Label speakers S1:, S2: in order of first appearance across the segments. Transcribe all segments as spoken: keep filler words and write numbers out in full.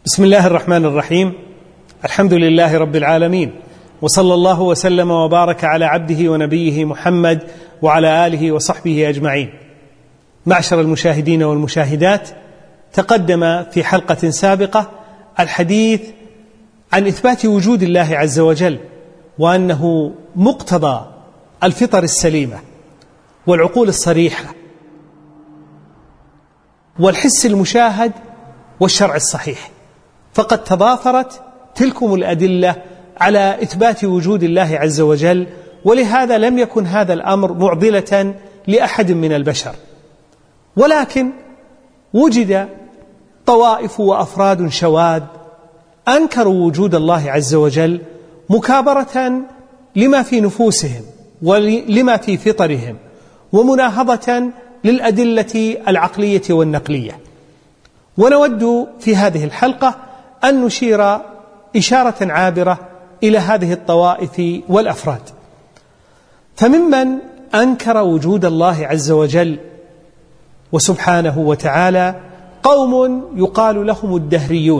S1: بسم الله الرحمن الرحيم. الحمد لله رب العالمين، وصلى الله وسلم وبارك على عبده ونبيه محمد وعلى آله وصحبه أجمعين. معشر المشاهدين والمشاهدات، تقدم في حلقة سابقة الحديث عن إثبات وجود الله عز وجل، وأنه مقتضى الفطر السليمة والعقول الصريحة والحس المشاهد والشرع الصحيح، فقد تضافرت تلكم الأدلة على إثبات وجود الله عز وجل، ولهذا لم يكن هذا الأمر معضلة لأحد من البشر. ولكن وجد طوائف وأفراد شواذ أنكروا وجود الله عز وجل مكابرة لما في نفوسهم ولما في فطرهم، ومناهضة للأدلة العقلية والنقلية. ونود في هذه الحلقة أن نشير إشارة عابرة إلى هذه الطوائف والأفراد. فممن أنكر وجود الله عز وجل وسبحانه وتعالى قوم يقال لهم الدهريون.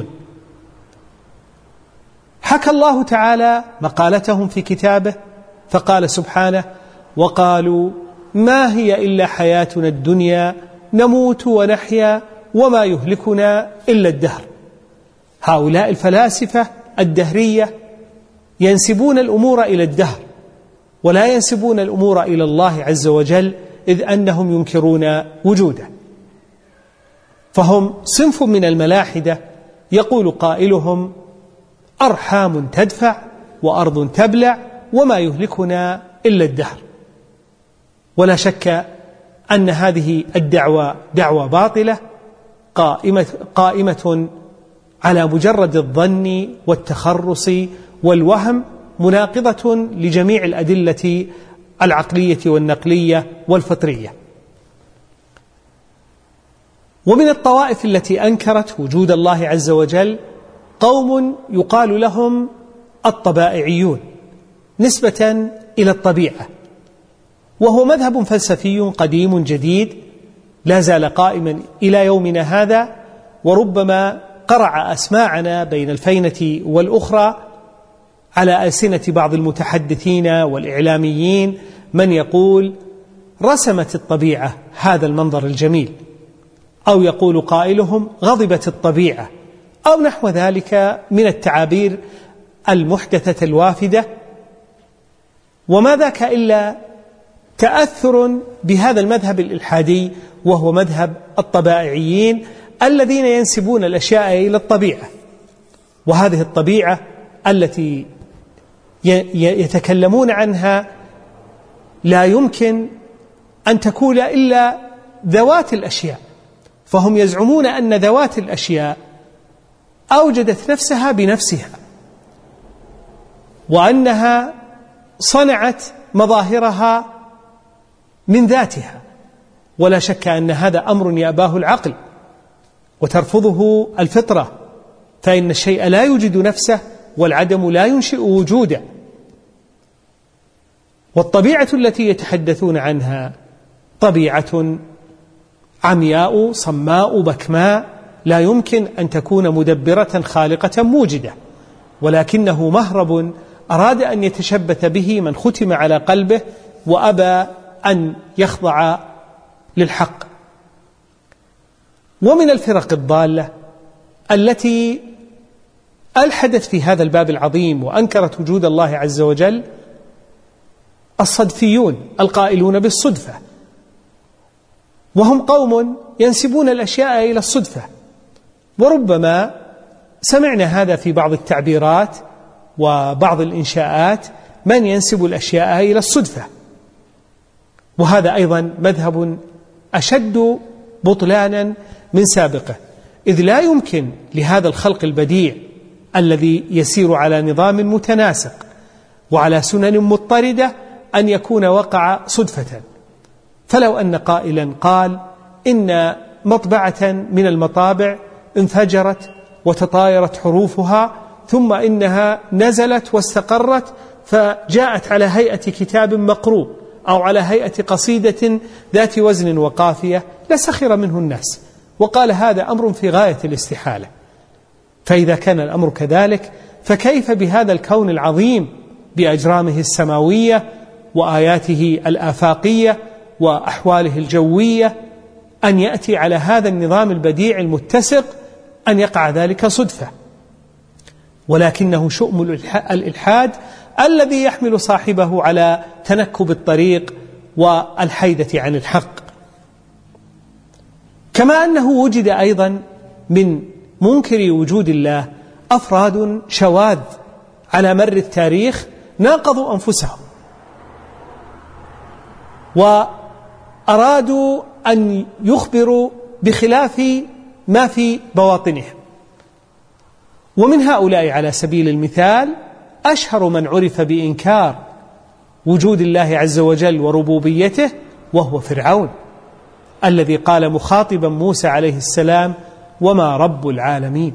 S1: حكى الله تعالى مقالتهم في كتابه فقال سبحانه: وقالوا ما هي إلا حياتنا الدنيا نموت ونحيا وما يهلكنا إلا الدهر. هؤلاء الفلاسفة الدهرية ينسبون الأمور إلى الدهر، ولا ينسبون الأمور إلى الله عز وجل، إذ أنهم ينكرون وجوده. فهم صنف من الملاحدة يقول قائلهم: أرحام تدفع وأرض تبلع وما يهلكنا إلا الدهر. ولا شك أن هذه الدعوة دعوة باطلة قائمة, قائمة على مجرد الظن والتخرص والوهم، مناقضة لجميع الأدلة العقلية والنقلية والفطرية. ومن الطوائف التي أنكرت وجود الله عز وجل قوم يقال لهم الطبائعيون نسبة إلى الطبيعة، وهو مذهب فلسفي قديم جديد لا زال قائما إلى يومنا هذا، وربما قرع أسماعنا بين الفينة والأخرى على ألسنة بعض المتحدثين والإعلاميين من يقول: رسمت الطبيعة هذا المنظر الجميل، أو يقول قائلهم: غضبت الطبيعة، أو نحو ذلك من التعابير المحدثة الوافدة. وما ذاك إلا تأثر بهذا المذهب الإلحادي، وهو مذهب الطبائعيين الذين ينسبون الأشياء إلى الطبيعة. وهذه الطبيعة التي يتكلمون عنها لا يمكن أن تكون إلا ذوات الأشياء، فهم يزعمون أن ذوات الأشياء أوجدت نفسها بنفسها، وأنها صنعت مظاهرها من ذاتها. ولا شك أن هذا أمر يأباه العقل وترفضه الفطرة، فإن الشيء لا يوجد نفسه والعدم لا ينشئ وجوده. والطبيعة التي يتحدثون عنها طبيعة عمياء صماء بكماء، لا يمكن أن تكون مدبرة خالقة موجدة، ولكنه مهرب أراد أن يتشبث به من ختم على قلبه وأبى أن يخضع للحق. ومن الفرق الضالة التي ألحدت في هذا الباب العظيم وأنكرت وجود الله عز وجل الصدفيون القائلون بالصدفة، وهم قوم ينسبون الأشياء إلى الصدفة. وربما سمعنا هذا في بعض التعبيرات وبعض الإنشاءات، من ينسب الأشياء إلى الصدفة. وهذا أيضا مذهب أشد بطلانا من سابقه، إذ لا يمكن لهذا الخلق البديع الذي يسير على نظام متناسق وعلى سنن مضطردة أن يكون وقع صدفة. فلو أن قائلا قال إن مطبعة من المطابع انفجرت وتطايرت حروفها، ثم إنها نزلت واستقرت فجاءت على هيئة كتاب مقروء أو على هيئة قصيدة ذات وزن وقافية، لسخر منه الناس وقال هذا أمر في غاية الاستحالة. فإذا كان الأمر كذلك فكيف بهذا الكون العظيم بأجرامه السماوية وآياته الآفاقية وأحواله الجوية أن يأتي على هذا النظام البديع المتسق أن يقع ذلك صدفة؟ ولكنه شؤم الإلحاد الذي يحمل صاحبه على تنكب الطريق والحيدة عن الحق. كما أنه وجد أيضا من منكر وجود الله أفراد شواذ على مر التاريخ ناقضوا أنفسهم وأرادوا أن يخبروا بخلاف ما في بواطنهم. ومن هؤلاء على سبيل المثال أشهر من عرف بإنكار وجود الله عز وجل وربوبيته وهو فرعون، الذي قال مخاطبا موسى عليه السلام: وما رب العالمين.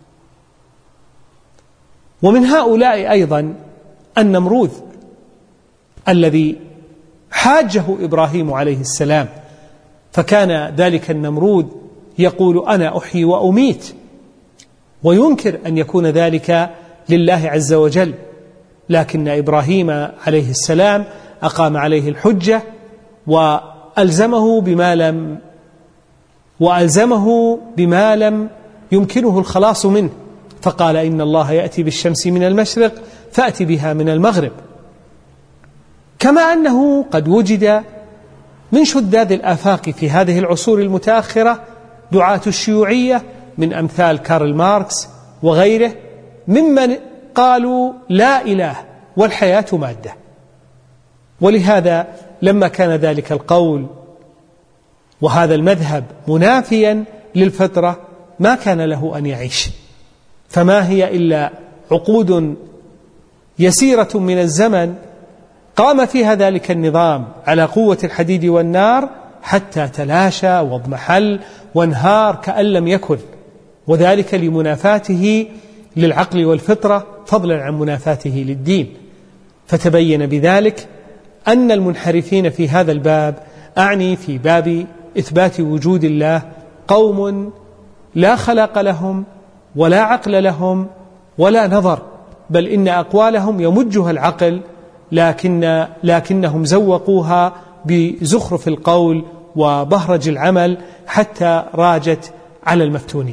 S1: ومن هؤلاء أيضا النمروذ الذي حاجه إبراهيم عليه السلام، فكان ذلك النمروذ يقول: أنا أحيي وأميت، وينكر أن يكون ذلك لله عز وجل، لكن إبراهيم عليه السلام أقام عليه الحجة وألزمه بما لم وألزمه بما لم يمكنه الخلاص منه، فقال: إن الله يأتي بالشمس من المشرق فأتي بها من المغرب. كما أنه قد وجد من شذاذ الآفاق في هذه العصور المتأخرة دعاة الشيوعية من أمثال كارل ماركس وغيره، ممن قالوا لا إله والحياة مادة. ولهذا لما كان ذلك القول وهذا المذهب منافيا للفطرة ما كان له أن يعيش، فما هي إلا عقود يسيرة من الزمن قام فيها ذلك النظام على قوة الحديد والنار حتى تلاشى واضمحل وانهار كأن لم يكن، وذلك لمنافاته للعقل والفطرة فضلا عن منافاته للدين. فتبين بذلك أن المنحرفين في هذا الباب، أعني في باب إثبات وجود الله، قوم لا خلق لهم ولا عقل لهم ولا نظر، بل إن أقوالهم يمجها العقل، لكن لكنهم زوقوها بزخرف القول وبهرج العمل حتى راجت على المفتونين.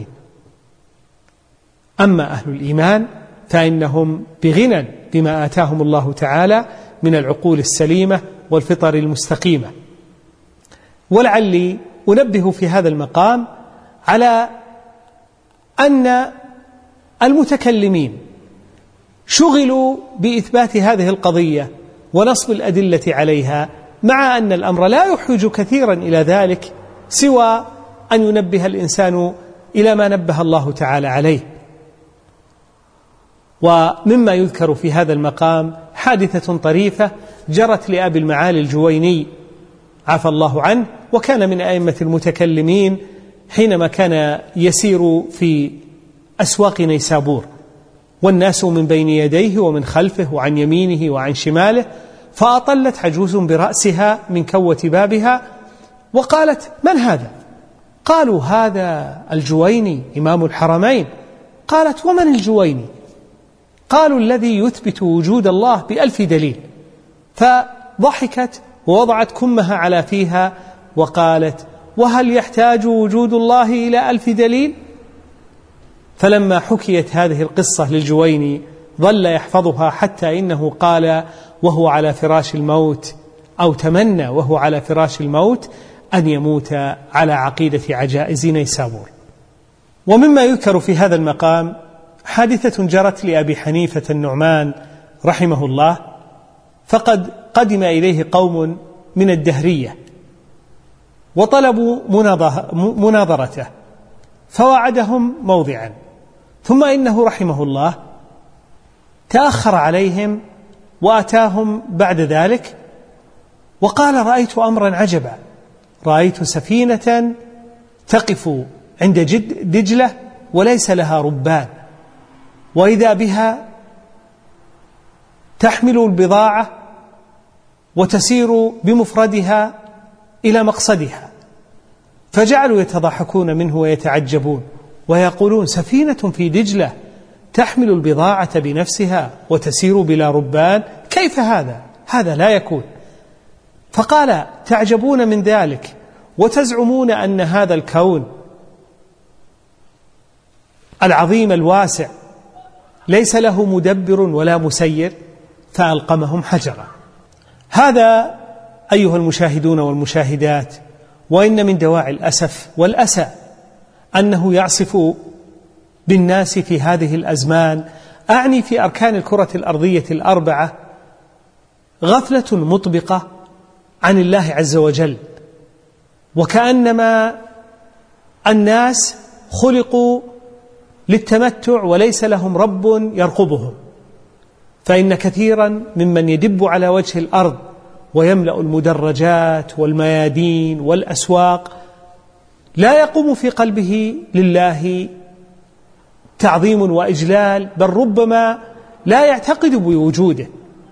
S1: أما أهل الإيمان فإنهم بغنى بما آتاهم الله تعالى من العقول السليمة والفطر المستقيمة. ولعلي أنبه في هذا المقام على أن المتكلمين شغلوا بإثبات هذه القضية ونصب الأدلة عليها، مع أن الأمر لا يحوج كثيرا إلى ذلك سوى أن ينبه الإنسان إلى ما نبه الله تعالى عليه. ومما يذكر في هذا المقام حادثة طريفة جرت لأبي المعالي الجويني عفى الله عنه، وكان من أئمة المتكلمين حينما كان يسير في أسواق نيسابور، والناس من بين يديه ومن خلفه وعن يمينه وعن شماله، فأطلت عجوز برأسها من كوة بابها وقالت: من هذا؟ قالوا: هذا الجويني إمام الحرمين. قالت: ومن الجويني؟ قالوا: الذي يثبت وجود الله بألف دليل. فضحكت ووضعت كمها على فيها وقالت: وهل يحتاج وجود الله إلى ألف دليل؟ فلما حكيت هذه القصة للجويني ظل يحفظها حتى إنه قال وهو على فراش الموت، أو تمنى وهو على فراش الموت، أن يموت على عقيدة عجائز نيسابور. ومما يذكر في هذا المقام حادثة جرت لأبي حنيفة النعمان رحمه الله، فقد قدم إليه قوم من الدهرية وطلبوا مناظرته، فوعدهم موضعا، ثم إنه رحمه الله تأخر عليهم وأتاهم بعد ذلك وقال: رأيت أمرا عجبا، رأيت سفينة تقف عند جد دجلة وليس لها ربان، وإذا بها تحمل البضاعة وتسير بمفردها إلى مقصدها. فجعلوا يتضحكون منه ويتعجبون، ويقولون سفينة في دجلة تحمل البضاعة بنفسها وتسير بلا ربان، كيف هذا؟ هذا لا يكون. فقال تعجبون من ذلك وتزعمون أن هذا الكون العظيم الواسع ليس له مدبر ولا مسير، فألقمهم حجرا. هذا أيها المشاهدون والمشاهدات، وإن من دواعي الأسف والأسى أنه يعصف بالناس في هذه الأزمان، أعني في أركان الكرة الأرضية الأربعة، غفلة مطبقة عن الله عز وجل، وكأنما الناس خلقوا للتمتع وليس لهم رب يرقبهم. فإن كثيرا ممن يدب على وجه الأرض ويملأ المدرجات والميادين والأسواق لا يقوم في قلبه لله تعظيم وإجلال، بل ربما لا يعتقد بوجوده.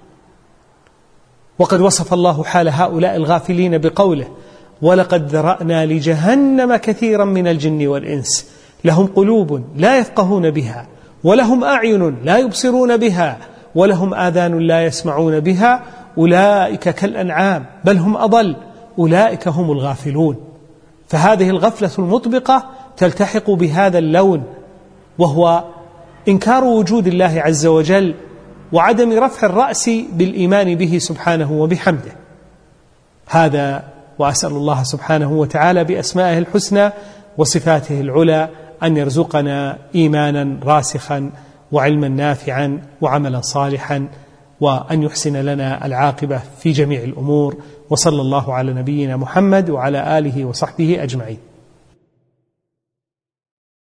S1: وقد وصف الله حال هؤلاء الغافلين بقوله: ولقد ذرأنا لجهنم كثيرا من الجن والإنس لهم قلوب لا يفقهون بها ولهم أعين لا يبصرون بها ولهم آذان لا يسمعون بها أولئك كالأنعام بل هم أضل أولئك هم الغافلون. فهذه الغفلة المطبقة تلتحق بهذا اللون، وهو إنكار وجود الله عز وجل وعدم رفع الرأس بالإيمان به سبحانه وبحمده. هذا، وأسأل الله سبحانه وتعالى بأسمائه الحسنى وصفاته العلى أن يرزقنا إيمانا راسخا وعلما نافعا وعملا صالحا، وأن يحسن لنا العاقبة في جميع الأمور. وصلى الله على نبينا محمد وعلى آله وصحبه أجمعين.